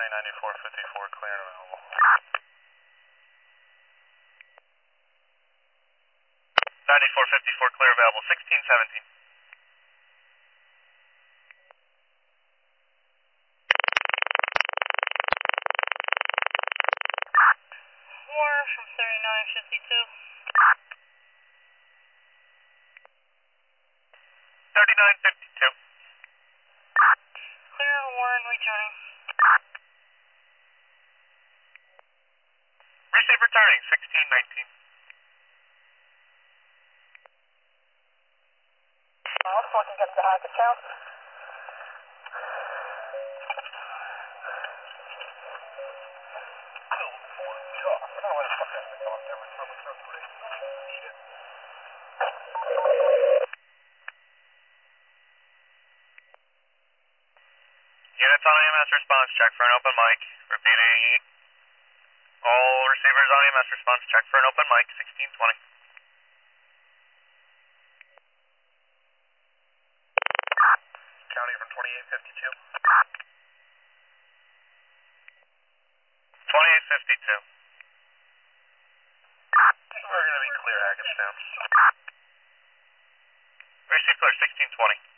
County 9454, clear and available. 9454, clear available, 1617. Warren from 3952. 3952. Clear Warren returning. Receive returning, 1619. Let's look and get the hack account. Units on EMS response, check for an open mic. Repeating, all receivers on EMS response, check for an open mic, 1620. County from 2852. 2852. We're going to be clear, Hackettstown. Receive clear, 1620.